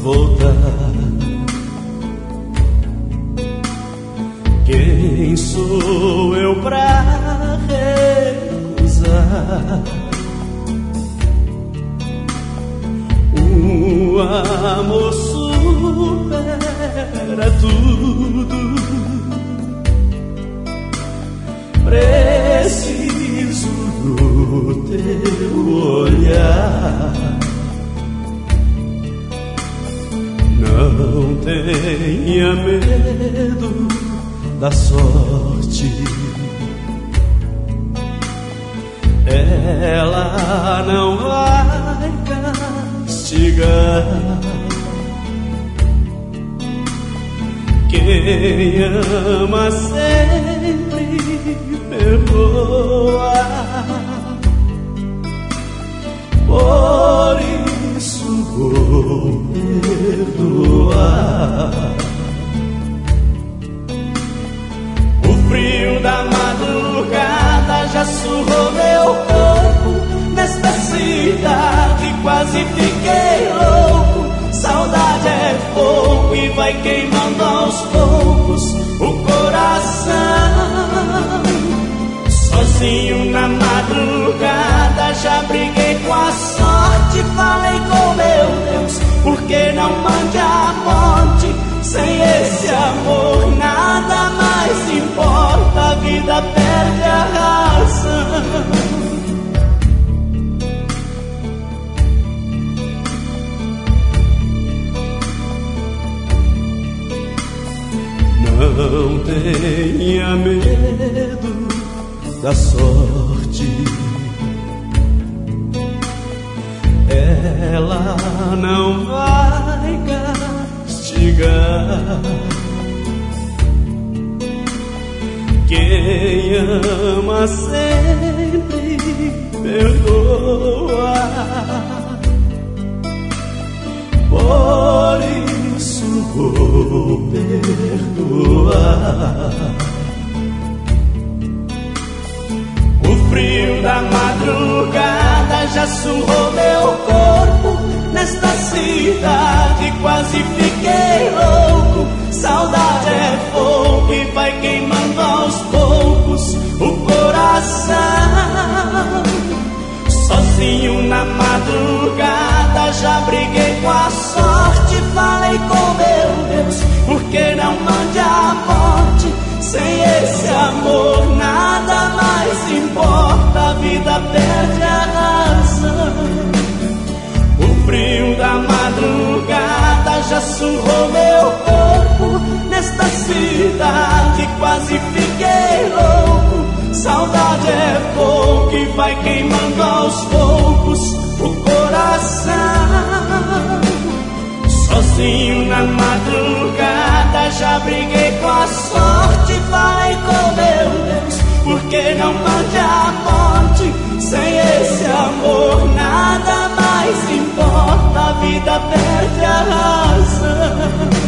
voltar. Quem sou eu pra recusar um amor supera tudo? Preciso do teu olhar. Não tenha medo da sorte, ela não vai castigar. Quem ama sempre perdoa, por isso vou perdoar. O frio da madrugada já surrou meu corpo. Nesta cidade quase fiquei louco. Saudade é fogo e vai queimando aos poucos o coração. Sozinho na madrugada já briguei com a sorte. Falei com meu Deus, por que não mande a morte? Sem esse amor nada mais importa, a vida perde a razão. Não tenha medo da sorte, ela não vai castigar. Quem ama sempre perdoa, por isso vou perdoar. O frio da madrugada já surrou meu corpo. Nesta cidade quase fiquei louco. Saudade é fogo e vai queimando aos poucos o coração. Sozinho na madrugada já briguei com a sorte. Falei com meu Deus, por que não mande a morte? Sem esse amor nada mais importa, a vida perde a razão. O frio da madrugada já surrou meu corpo. Nesta cidade quase fiquei louco. Saudade é fogo que vai queimando aos poucos o coração. Sozinho na madrugada já briguei com a sorte. Falei com meu Deus, por que não mande a morte? Sem esse amor nada mais importa, a vida perde a razão.